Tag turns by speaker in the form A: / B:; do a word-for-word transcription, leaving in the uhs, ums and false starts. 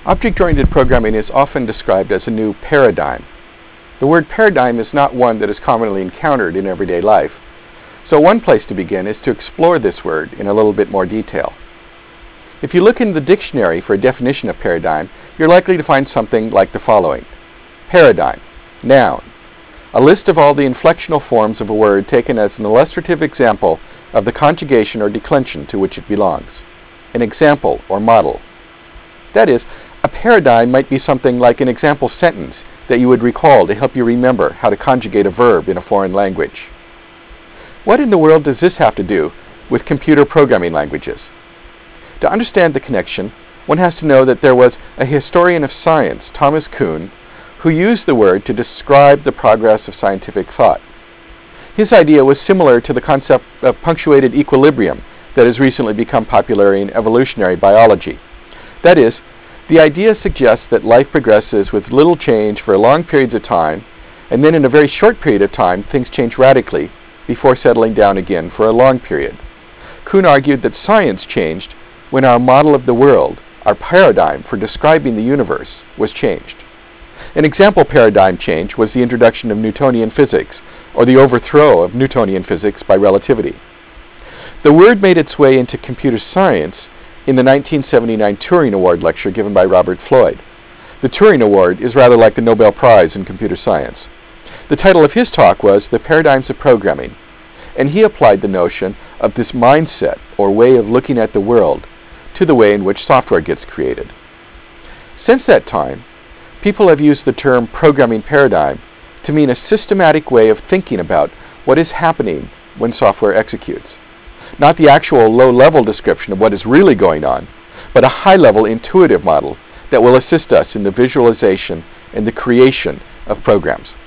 A: Object-oriented programming is often described as a new paradigm. The word paradigm is not one that is commonly encountered in everyday life, so one place to begin is to explore this word in a little bit more detail. If you look in the dictionary for a definition of paradigm, you're likely to find something like the following. Paradigm, noun, a list of all the inflectional forms of a word taken as an illustrative example of the conjugation or declension to which it belongs. An example or model. That is, a paradigm might be something like an example sentence that you would recall to help you remember how to conjugate a verb in a foreign language. What in the world does this have to do with computer programming languages? To understand the connection, one has to know that there was a historian of science, Thomas Kuhn, who used the word to describe the progress of scientific thought. His idea was similar to the concept of punctuated equilibrium that has recently become popular in evolutionary biology. That is, the idea suggests that life progresses with little change for long periods of time, and then in a very short period of time things change radically before settling down again for a long period. Kuhn argued that science changed when our model of the world, our paradigm for describing the universe, was changed. An example paradigm change was the introduction of Newtonian physics, or the overthrow of Newtonian physics by relativity. The word made its way into computer science in the nineteen seventy-nine Turing Award lecture given by Robert Floyd. The Turing Award is rather like the Nobel Prize in computer science. The title of his talk was The Paradigms of Programming, and he applied the notion of this mindset or way of looking at the world to the way in which software gets created. Since that time, people have used the term programming paradigm to mean a systematic way of thinking about what is happening when software executes. Not the actual low-level description of what is really going on, but a high-level intuitive model that will assist us in the visualization and the creation of programs.